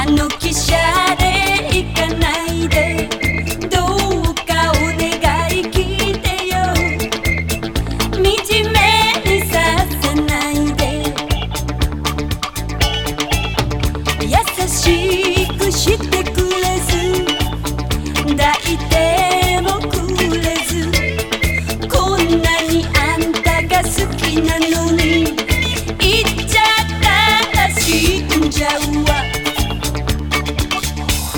の汽車で行かないで、どうかお願い聞いてよ。惨めにさせないで、優しい